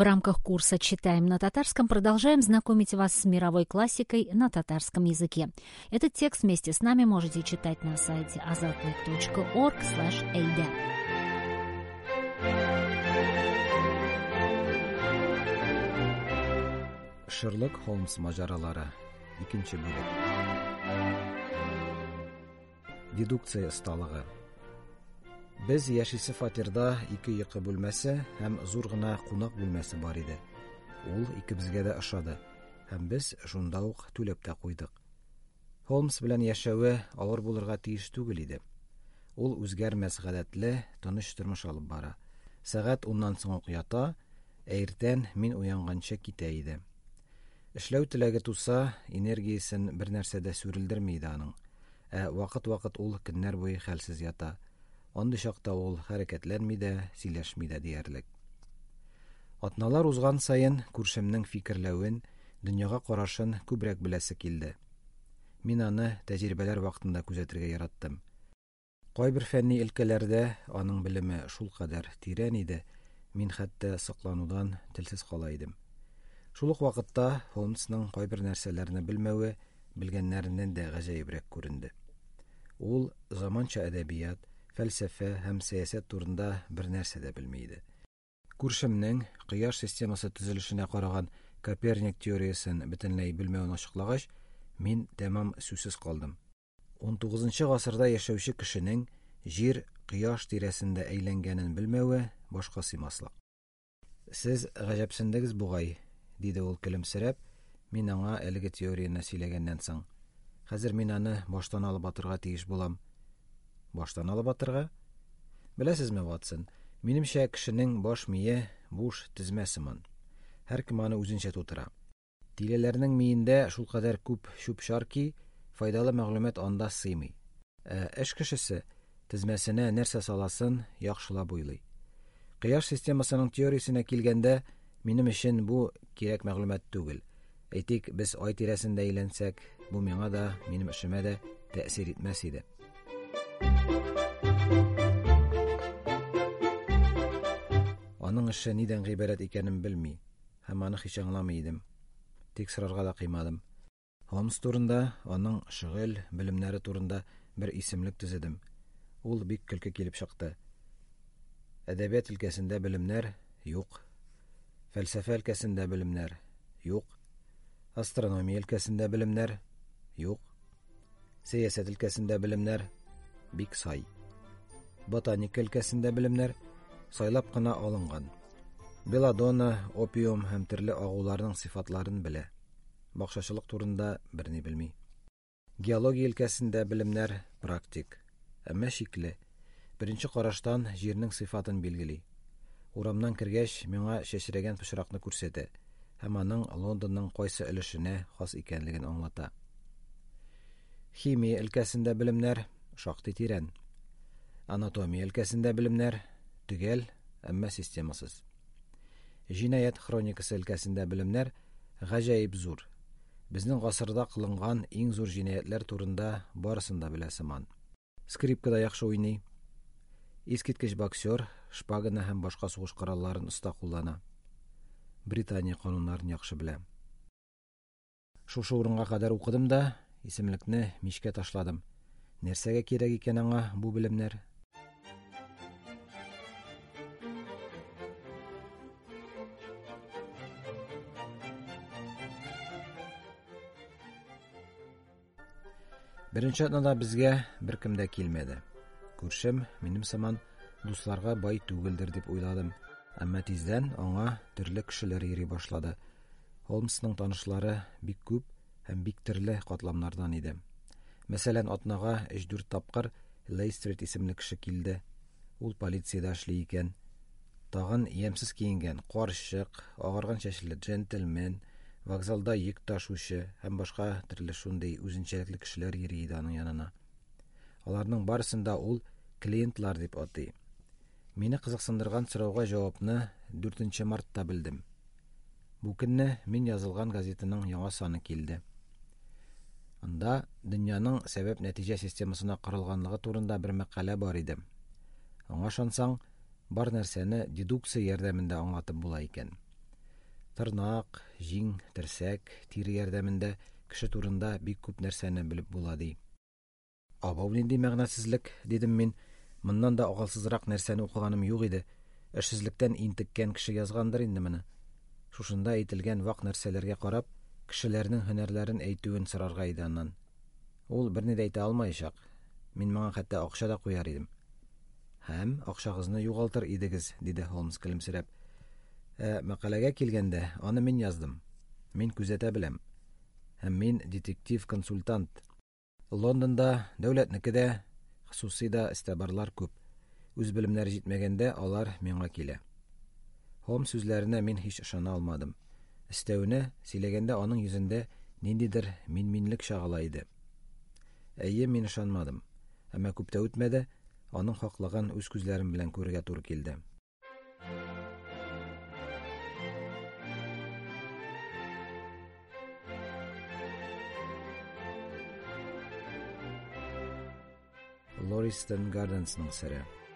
В рамках курса «Читаем на татарском» продолжаем знакомить вас с мировой классикой на татарском языке. Этот текст вместе с нами можете читать на сайте azatlik.org/eyda. Шерлок Холмс маҗаралары. 2-нче бүлек. Дедукция осталыгы. Без яшисе фатирда 2 йокы бүлмәсе һәм зур гына кунак бүлмәсе бар иде. Ул икебезгә дә ошады һәм без шунда ук түләп тә куйдык. Холмс белән яшәүе авыр булырга тиеш түгел иде. Ул үзгәрмәс гадәтле, тыныч тормыш алып бара. Сәгать 10-нан соң ук ята, эртән мин уянганчы китә иде. Эшләү теләге туса, энергиясен бер нәрсәдә сүрелдерми иде аның. Вакыт-вакыт ул көннәр буе хәлсез ята. Андый чакта ул хәрәкәтләнми дә, сөйләшми дә диярлек. Атналар узган саен күршемнең фикерләвен, дөньяга карашын күбрәк беләсе килде. Мин аны тәҗрибәләр вакытында күзәтергә яраттым. Кайбер фәнни өлкәләрдә аның белеме шулкадәр тирән иде, мин хәтта сокланудан телсез кала идем. Шул ук вакытта Холмсның кайбер нәрсәләрне белмәве белгәннәреннән дә гаҗәебрәк күренде. Ул заманча әдәбият, фәлсәфә һәм сәясәт турында бер нәрсә дә белми иде. Күршемнең Кояш системасы төзелешенә караган Коперник теориясын бөтенләй белмәвен ачыклагач, мин тәмам сүзсез калдым. 19-нчы гасырда яшәүче кешенең җир Кояш тирәсендә әйләнгәнен белмәве башка сыймаслык. Сез гаҗәпсендегез бугай, диде ул көлемсерәп, мин аңа әлеге теорияны сөйләгәннән соң. Хәзер мин аны баштан алып атырга тиеш булам. Баштан алып атырга? Беләсезме, Ватсон, минемчә кешенең баш мие буш тезмә сыман. Һәркем аны үзенчә тутыра. Тиләләрнең миендә шулкадәр күп чүп-чар ки, файдалы мәгълүмат анда сыймый. Эш кешесе тезмәсенә нәрсә саласын яхшылап уйлый. Кояш системасының теориясенә килгәндә, минем өчен бу кирәк мәгълүмат түгел. Әйтик, без ай тирәсендә әйләнсәк, бу миңа да, минем эшемә дә тәэсир итмәс иде. Аның эше нидән гыйбарәт икәнен белми, һәм аны һич аңламый идем. Тик сорарга да кыймадым. Холмс турында, аның шөгыль, белемнәре турында бер исемлек төзедем. Ул бик көлке килеп чыкты. Әдәбият өлкәсендә белемнәр юк. Фәлсәфә өлкәсендә белемнәр юк. Астрономия өлкәсендә белемнәр юк. Сәясәт өлкәсендә белемнәр бик сай. Ботаника өлкәсендә белемнәр сайлап кына алынган. Беладонна, опиум һәм төрле агуларның сыйфатларын белә. Бакчачылык турында берни белми. Геология өлкәсендә белемнәр практик, әмма шикле. Беренче караштан җирнең сыйфатын билгели. Урамнан кергәч, миңа чәчрәгән пычракны күрсәтә, һәм аның Лондонның кайсы өлешенә хас икәнлеген аңлата. Химия өлкәсендә белемнәр шактый тирән. Анатомия өлкәсендә белемнәр төгәл, әмма системасыз. Җинаять хроникасы өлкәсендә белемнәр гаҗәеп зур. Безнең гасырда кылынган иң зур җинаятләр турында барысын да белә сыман. Скрипкада яхшы уйный. Искиткеч боксер, шпаганы һәм башка сугыш коралларын оста куллана. Британия кануннарын яхшы белә. Шушы урынга кадәр укыдым да, исемлекне мичкә ташладым. Нәрсәгә кирәк икән аңа бу белемнәр? Беренче атнада безгә беркем дә килмәде. Күршем минем сыман дусларга бай түгелдер дип уйладым, әмма тиздән аңа төрле кешеләр йөри башлады. Холмсның танышлары бик күп һәм бик төрле катламнардан иде. Мәсәлән, атнага 3-4 тапкыр Лейстрит исемле кеше килде. Ул полициядә эшли икән. Тагын ямсыз киенгән карчык, агарган чәчле джентльмен, вокзалда йөк ташучы һәм башка төрле шундый үзенчәлекле кешеләр йөри иде аның янына. Аларның барысында ул клиентлар дип атый. Мине кызыксындырган сорауга җавапны 4 мартта белдем. Бу көнне мин язылган газетаның яңа саны килде. Анда дөньяның сәбәп-нәтиҗә системасына корылганлыгы турында бер мәкалә бар иде. Аңа ышансаң, бар нәрсәне дедукция ярдәмендә аңлатып була икән. Тырнак, җиң, терсәк, тире ярдәмендә кеше турында бик күп нәрсәне белеп була ди. Абау нинди мәгънәсезлек, дидем мин. Моннан да агалсызрак нәрсәне укыганым юк иде. Эшсезлектән интеккән кеше язгандыр инде моны. Шушында әйтелгән вак нәрсәләргә карап, кешеләрнең һөнәрләрен әйтүен сорарга иде аннан. Ул берни дә әйтә алмаячак. Мин моңа хәтта акча да куяр идем. Һәм акчагызны югалтыр идегез, диде Холмс көлемсерәп. Мәкаләгә килгәндә, аны мин яздым. Мин күзәтә беләм. Һәм мин детектив-консультант. Лондонда, дәүләтнеке дә, хосусый да истәбарлар күп. Үз белемнәре җитмәгәндә, алар миңа килә. Холмс сүзләренә мин һич ышана алмадым. Өстәвенә, сөйләгәндә аның йөзендә ниндидер минлек чагыла иде. Әйе, мин ышанмадым. Әмма күп тә үтмәде, аның хаклыгын үз күзләрем белән күрергә туры килде. Лористон Гарденсның сере.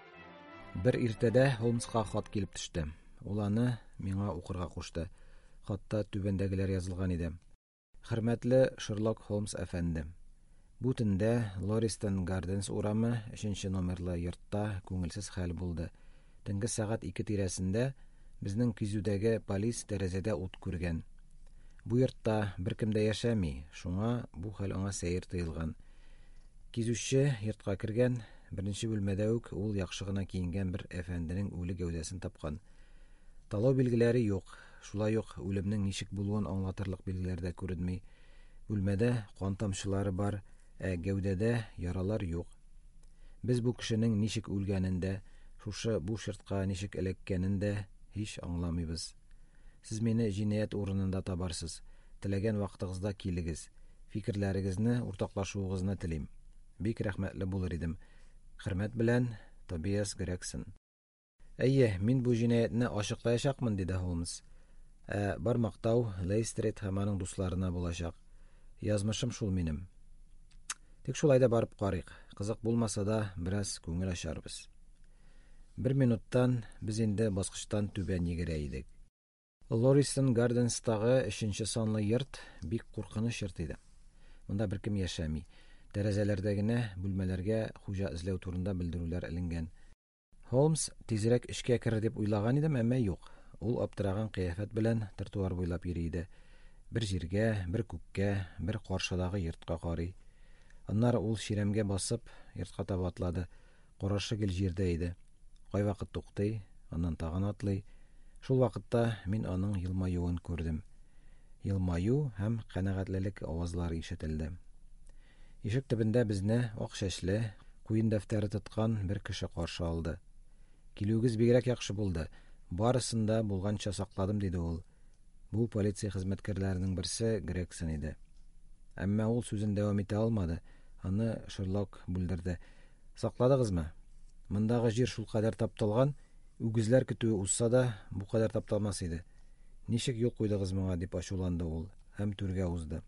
Бер иртәдә Холмска хат килеп төште. Ул аны миңа укырга кушты. Хатта түбәндәгеләр язылган иде. Хөрмәтле Шерлок Холмс әфәнде. Бу төндә Лористон Гарденс урамы 3 номерлы йортта күңелсез хәл булды. Төнге сәгать 2 тирәсендә безнең кизүдәге полис тәрәзәдә ут күргән. Бу йортта беркем дә яшәми, шуңа бу хәл аңа сәер тыелган. Кизүче йортка кергән, беренче бүлмәдә үк ул яхшы гына киенгән бер әфәнденең үле гәүдәсен тапкан. Талау билгеләре юк, шулай ук үлемнең ничек булуын аңлатырлык билгеләр дә күренми. Бүлмәдә кан тамчылары бар, гәүдәдә яралар юк. Без бу кешенең ничек үлгәнен дә, шушы буш йортка ничек эләккәнен дә һич аңламыйбыз. Сез мине җинаять урынында табарсыз. Теләгән вакытыгызда килегез. Фикерләрегезне уртаклашуыгызны телим. Бик рәхмәтле булыр идем. Хөрмәт белән, Тобиас Грексон. Әйе, мин бу җинаятьне ачыклаячакмын, диде Холмс. Бар мактау Лейстрит һәм аның дусларына булачак. Язмышым шул минем. Тик шулай да барып карыйк. Кызык булмаса да, бераз күңел ачарбыз. 1 минуттан без инде баскычтан түбән йөгерә идек. Лористон Гарденстагы 3 санлы йорт бик куркыныч йорт иде. Монда беркем яшәми. Тәрәзәләрдә генә бүлмәләргә хуҗа эзләү турында белдерүләр эленгән. Холмс тизрәк эшкә керер дип уйлаган идем, әмма юк. Ул аптыраган кыяфәт белән тротуар буйлап йөри иде. Бер җиргә, бер күккә, бер каршыдагы йортка карый. Аннары ул чирәмгә басып, йортка таба атлады. Карашы гел җирдә иде. Кайвакыт туктый, аннан тагын атлый. Шул вакытта мин аның елмаюын күрдем. Елмаю һәм канәгатьлелек авазлары ишетелде. Ишек төбендә безне ак чәчле, куен дәфтәре тоткан бер кеше каршы алды. Килүгез бигрәк яхшы булды. Барысында булганча сакладым, диде ул. Бу полиция хезмәткәрләренең берсе Грексон иде. Әмма ул сүзен дәвам итә алмады. Аны Шерлок бүлдерде. Сакладыгызмы? Мондагы җир шул кадәр тапталган, үгезләр көтүе узса да, бу кадәр тапталмас иде. Ничек юл куйдыгыз моңа, дип ачуланды ул һәм түргә узды.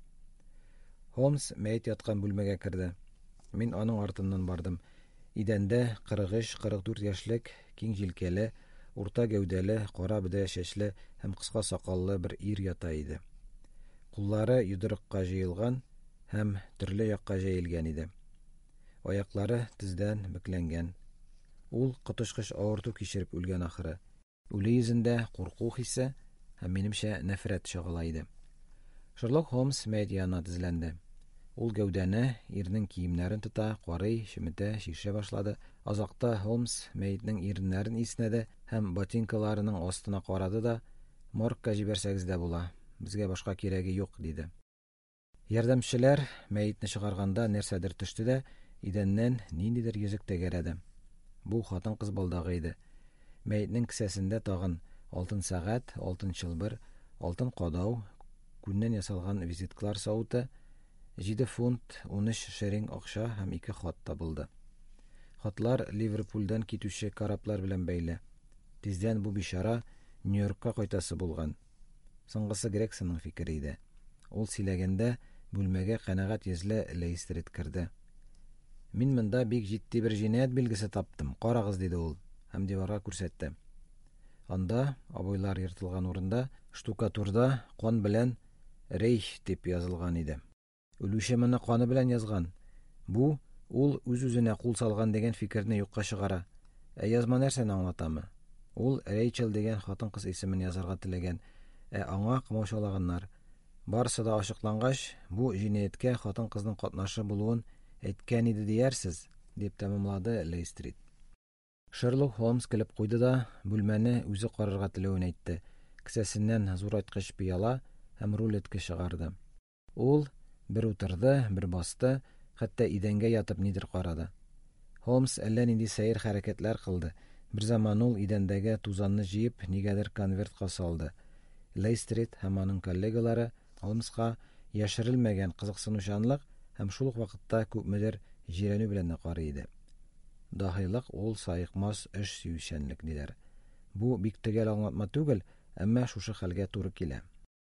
Холмс мәйет яткан бүлмәгә керде. Мин аның артыннан бардым. Идәндә 43-44 яшьлек, киң җилкәле, урта гәүдәле, кара бөдә чәчле һәм кыска сакаллы бер ир ята иде. Куллары йодрыкка җыелган һәм төрле якка җәелгән иде. Аяклары тездән бөкләнгән. Ул коточкыч авырту кичереп үлгән ахыры. Үле йөзендә курку хисе һәм минемчә нәфрәт чагыла иде. Шерлок Холмс мәйет янына тезләнде. Ул гәүдәне, ирнең киемнәрен тота, карый, шиметә, шишә башлады. Азакта Холмс мәйтнең иреннәрен иснәде һәм ботинкаларының астына карады да, моргка җибәрсәгез дә була. Безгә башка кирәге юк, диде. Ярдәмчеләр мәйтне чыгарганда нәрсәдер төште дә, идәннән ниндидер йөзек тәгәрәде. Бу хатын-кыз балдагы иде. Мәйтнең кесәсендә тагын алтын сәгать, алтын чылбыр, алтын кадау, күннән ясалган визиткалар савыты, 7 фунт 13 шеринг акча һәм 2 хат табылды. Хатлар Ливерпульдән китүче кораблар белән бәйле. Тиздән бу бичара Нью-Йоркка кайтасы булган. Соңгысы Грексонның фикере иде. Ул сөйләгәндә бүлмәгә канәгать йөзле Лейстрит керде. Мин монда бик җитди бер җинаять билгесе таптым. Карагыз, диде ул һәм диварга күрсәтте. Анда, абойлар ертылган урында, штукатурда кан белән Рейх дип язылган иде. Үлүче моны каны белән язган. Бу ул үз-үзенә кул салган дигән фикерне юкка чыгара. Язма нәрсәне аңлатамы? Ул Рейчел дигән хатын-кыз исемен язарга теләгән, аңа кымаушалаганнар. Барысы да ачыклангач, бу җинаяткә хатын-кызның катнашы булуын әйткән иде диярсез, дип тәмамлады Лейстрит. Шерлок Холмс килеп куйды да бүлмәне үзе карарга теләвен әйтте. Кесәсеннән зурайткыч пыяла һәм рулетка чыгарды. Ул бер утырды, бер басты, хәтта идәнгә ятып нидер карады. Холмс әллә нинди сәер хәрәкәтләр кылды. Бер заман ул идәндәге тузанны җыеп, нигәдер конвертка салды. Лейстрит һәм аның коллегалары Холмска яшерелмәгән кызыксынучанлык һәм шул ук вакытта күпмедер җирәнү белән карый иде. Даһилык ул саекмас эш сөючәнлек диләр. Бу бик төгәл аңлатма түгел, әмма шушы хәлгә туры килә.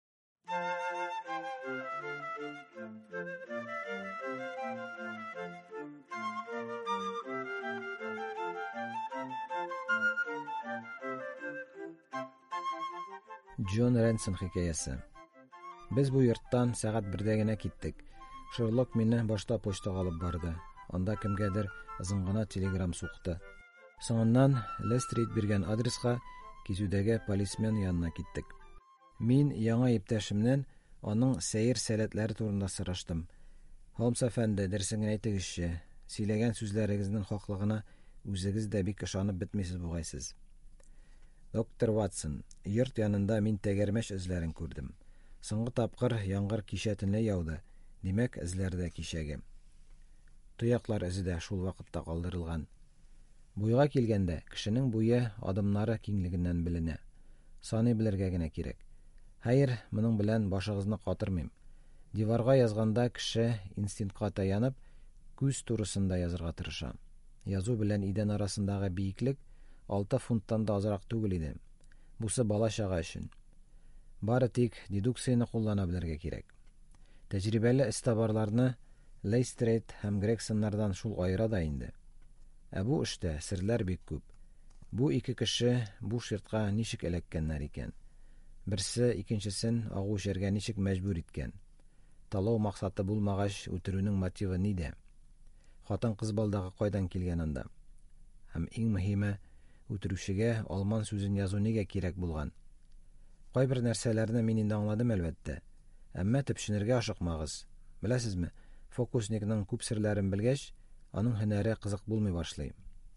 Джон Ренсон хикәясе. Без бу йорттан сәгать 1-дә генә киттек. Шерлок мине башта почтага алып барды. Анда кемгәдер озын гына телеграмма сукты. Соңыннан Лейстрит биргән адреска кизүдәге полисмен янына киттек. Мин яңа иптәшемнән аның сәер сәләтләре турында сораштым. Холмс әфәнде, дөресен әйтегезче, сөйләгән сүзләрегезнең хаклыгына үзегез дә бик ышанып бетмисез бугайсыз. Доктор Ватсон, йорт янында мин тәгәрмәч эзләрен күрдем. Соңгы тапкыр яңгыр кичә төнлә яуды. Димәк, эзләрдә кичәге. Тояклар эзе дә шул вакытта калдырылган. Буйга килгәндә, кешенең буе адымнары киңлегеннән беленә. Саный белергә генә кирәк. Хәер, моның белән башыгызны катырмыйм. Диварга язганда кеше инстинктка таянып, күз турысында язырга тырыша. Язу белән идән арасындагы биеклек 6 фунттан да азрак түгел иде. Бусы бала-чага өчен. Бары тик дедукцияны куллана белергә кирәк. Тәҗрибәле истабарларны Лейстрит һәм Грексоннардан шул айыра да инде. Бу эштә серләр бик күп. Бу ике кеше бу ширтка ничек эләккәннәр икән? Берсе икенчесен агу эчәргә ничек мәҗбүр иткән? Талау максаты булмагач, үтерүнең мотивы нидә? Хатын-кыз балдагы кайдан килгән анда? Һәм иң мөһиме, үтерүчегә алман сүзен язу нигә кирәк булган? Кайбер нәрсәләрне мин инде аңладым әлбәттә. Әмма төпченергә ашыкмагыз. Беләсезме, фокусникның күп серләрен белгәч, аның һөнәре кызык булмый башлый.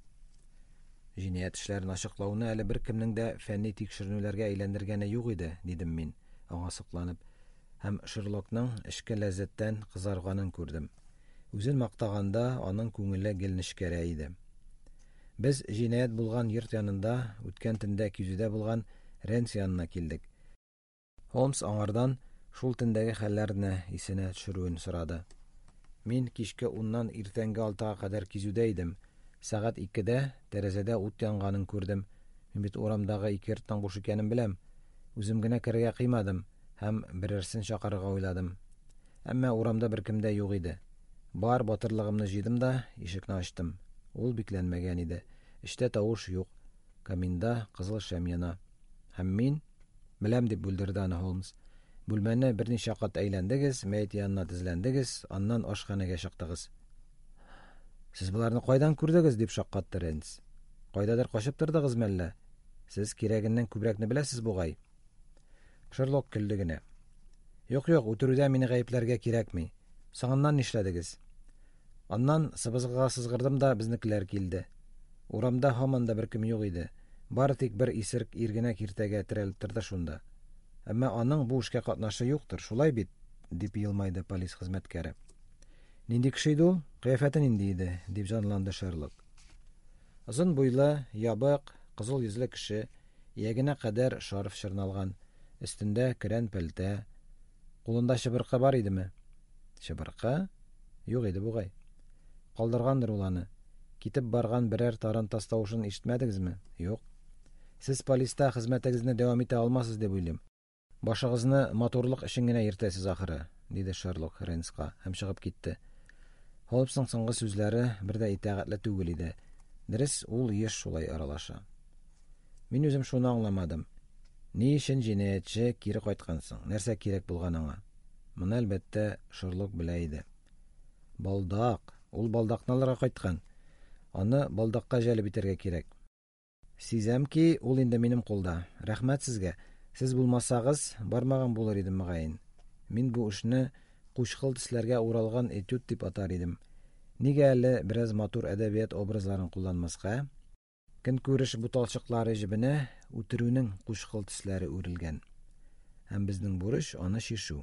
Җинаять эшләрен ачыклауны әле беркемнең дә фәнни тикшеренүләргә әйләндергәне юк иде, дидем мин, аңа сокланып, һәм Шерлокның эшкә ләззәттән кызарганын күрдем. Үзен мактаганда аның күңеле гел нечкәрә иде. Без җинаять булган йорт янында үткән төндә кизүдә булган Ренс янына килдек. Холмс аңардан шул төндәге хәлләрне исенә төшерүен сорады. Мин кичке 10-нан иртәнге 6-га кадәр кизүдә идем. Сәгать 2-дә тәрәзәдә ут янганын күрдем. Мин бит урамдагы ике йорттан буш икәнен беләм. Үзем генә керергә кыймадым һәм берәрсен чакырырга уйладым. Әмма урамда беркем дә юк иде. Бар батырлыгымны җыйдым да ишекне ачтым. Ул бикләнмәгән иде. Эштә тавыш юк. Каминда кызыл шәм яна. Һәм мин, беләм дип бүлдерде аны Холмс. Бүлмәне берничә кат әйләндегез, мәйет янына тезләндегез, аннан ашханәгә чыктыгыз. Сез буларны кайдан күрдегез, дип шаккатты Ренс. Кайдадыр качып тордыгыз мәллә? Сез кирәгеннән күбрәкне беләсез бугай. Шерлок көлде генә. Юк, үтерүдә мине гаепләргә кирәкми. Соңыннан нишләдегез? Аннан сыбызгыга сызгырдым да безнекеләр килде. Урамда һаман да беркем юк иде. Бары тик бер исерек ир генә киртәгә терәлеп торды шунда. Әмма аның бу эшкә катнашы юктыр, шулай бит, дип елмайды полис хезмәткәре. Нинди кеше иде ул? Кыяфәте нинди иде? Дип җанланды Шерлок. Озын буйлы, ябык, кызыл йөзле кеше, ягенә кадәр шарф чырналган, өстендә көрән пәлтә. Кулында чыбыркы бар идеме? Чыбыркы? Юк иде бугай. Калдыргандыр ул аны. Китеп барган берәр тарантас тавышын ишетмәдегезме? Юк. Сез полиста хезмәтегезне дәвам итә алмассыз дип уйлыйм. Башыгызны моторлык өчен генә йөртәсез ахыры, диде Шерлок Ренска һәм чыгып китте. Холмсның соңгы сүзләре бер дә итәгатьле түгел иде. Дөрес, ул еш шулай аралаша. Мин үзем шуны аңламадым. Ни өчен җинаятьче кире кайткансың? Нәрсә кирәк булган аңа? Моны әлбәттә Шерлок белә иде. Балдак. Ул балдакны алырга кайткан. Аны балдакка җәлеп итәргә кирәк. Сизәм ки, ул инде минем кулда. Рәхмәт сезгә. Сез булмасагыз, бармаган булыр идем мөгаен. Мин бу эшне кушкыл төсләргә уралган этюд дип атар идем. Нигә әле бераз матур әдәбият образларын кулланмаска? Көнкүреш буталчыклары җибенә үтерүнең кушкыл төсләре үрелгән. Һәм безнең бурыч аны шишу.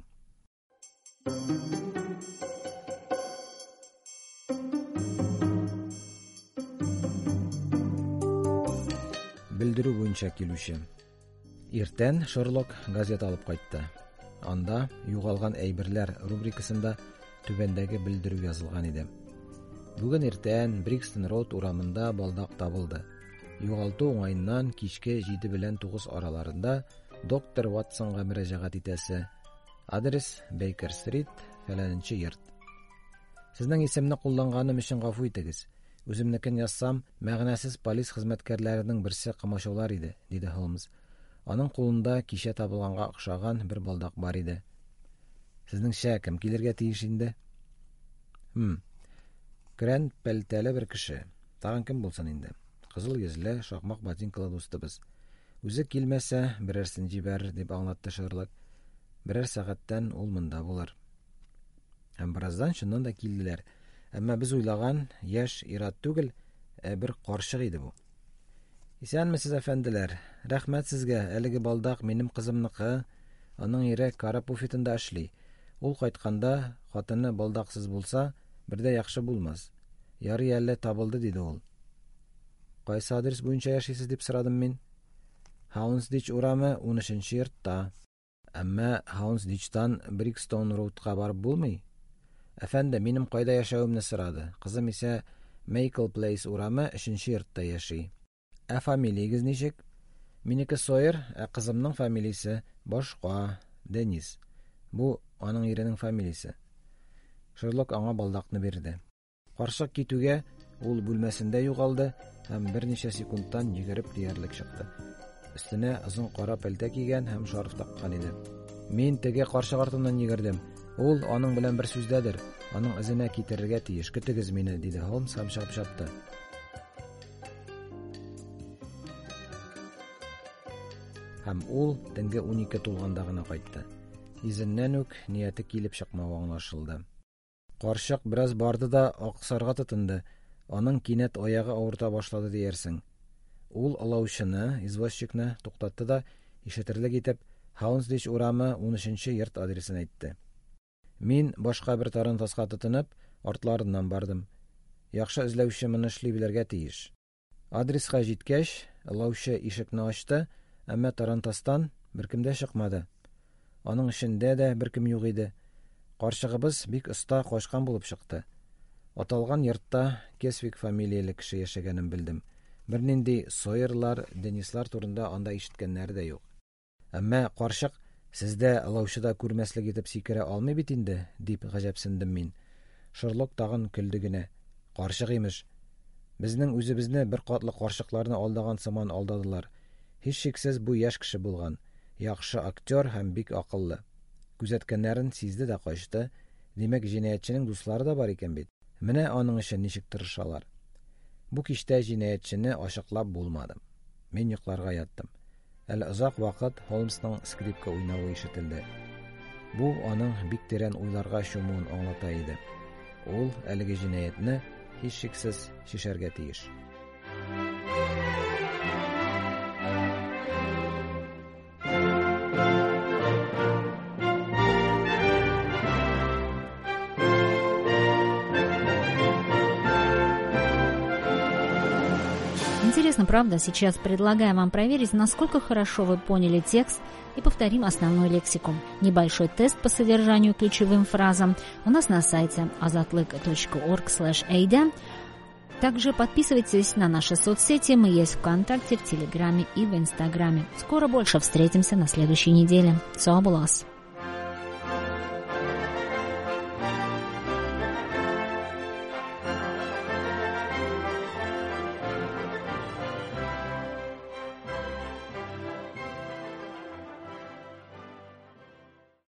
Белдерү буенча килүче. Иртән Шерлок газета алып кайтты. Анда югалган әйберләр рубрикасында түбәндәге белдерү язылган иде. Бүген иртән Брикстон Роуд урамында балдак табылды. Югалту уңайыннан кичке 7 белән 9 араларында доктор Ватсонга мөрәҗәгать итәсе. Адрес Бейкер-стрит, фәләненче йорт. Сезнең исемне кулланганым өчен гафу итегез. Үземнекен язсам, мәгънәсез полис хезмәткәрләренең берсе кымашаулар иде, диде Холмс. Аның кулында кичә табылганга охшаган бер балдак бар иде. Сезнеңчә кем килергә тиеш инде? Крән пәлтәле бер кеше. Тагын кем булсын инде? Кызыл йөзле, шакмак ботинкалы дустыбыз. Үзе килмәсә, берәрсен җибәр, дип аңлатты Шерлок. Берәр сәгатьтән ул монда булыр. Һәм бераздан шуннан да килделәр. Әмма без уйлаган яшь ир-ат түгел, бер карчык иде бу. Исәнмесез, әфәнделәр. Рәхмәт сезгә. Әлеге балдак минем кызымныкы. Аның ире Кара буфетында эшли. Ул кайтканда, хатыны балдаксыз булса, бердә яхшы булмас. Ярый әле табылды, диде ул. Кайсы адрес буенча яшисез дип сорадым мин. Хаунсдич урамы 13-нче йортта. Әмма Хаунсдичтан Брикстон Роудка барып булмый. Әфәнде, минем кайда яшәвемне сорады. Кызым исә Мейкл Плейс урамы 3-нче йортта яши. Фамилиягез ничек? Минеке Сойер, кызымның фамилиясе башка, Денис. Бу аның иренең фамилиясе. Шерлок аңа балдакны бирде. Карчык китүгә ул бүлмәсендә югалды һәм берничә секундтан йөгереп диярлек чыкты. Өстенә озын кара пәлтә кигән һәм шарф таккан иде. Мин теге карчык артыннан йөгердем. Ул аның белән бер сүздәдер. Аның эзенә китерергә тиеш. Көтегез мине, диде Холмс һәм чыгып чапты. Һәм ул төнге 12 тулганда гына кайтты. Изеннән үк нияте килеп чыкмавы аңлашылды. Карчык бераз барды да аксарга тотынды. Аның кинәт аягы авырта башлады диярсең. Ул алаучыны, извозчикны туктатты да, ишетерлек итеп, Хаунсдич урамы 13-нче йорт адресын әйтте. Мин башка бер тарантаска тотынып, артларыннан бардым. Яхшы эзләүче моны эшли белергә тиеш. Адреска җиткәч, алаучы ишекне ачты, әмма тарантастан беркем дә чыкмады. Аның эчендә дә беркем юк иде. Карчыгыбыз бик оста качкан булып чыкты. Аталган йортта Кесвик фамилияле кеше яшәгәнен белдем. Бернинди Сойерлар, Денислар турында анда ишеткәннәр дә юк. Әмма карчык сездә алаучыда күрмәслек итеп сикерә алмый бит инде, дип гаҗәпсендем мин. Шерлок тагын көлде генә. Карчык имеш. Безнең үзебезне бер катлы карчыкларны алдаган сыман алдадылар. Һич шиксез бу яшь кеше булган. Яхшы актер һәм бик акыллы. Күзәткәннәрен сизде дә качты. Димәк, җинаятьченең дуслары да бар икән бит. Менә аның өчен ничек тырышалар. Бу кичтә җинаятьчене ачыклап булмадым. Мин йокларга яттым. Әле озак вакыт Холмсның скрипка уйнавы ишетелде. Бу аның бик тирән уйларга чумуын аңлата иде. Ул әлеге җинаятьне һич шиксез шишәргә тиеш. Интересно, правда? Сейчас предлагаем вам проверить, насколько хорошо вы поняли текст, и повторим основную лексику. Небольшой тест по содержанию ключевым фразам у нас на сайте azatlyk.org/ada. Также подписывайтесь на наши соцсети. Мы есть ВКонтакте, в Телеграме и в Инстаграме. Скоро больше встретимся на следующей неделе. Сау булас!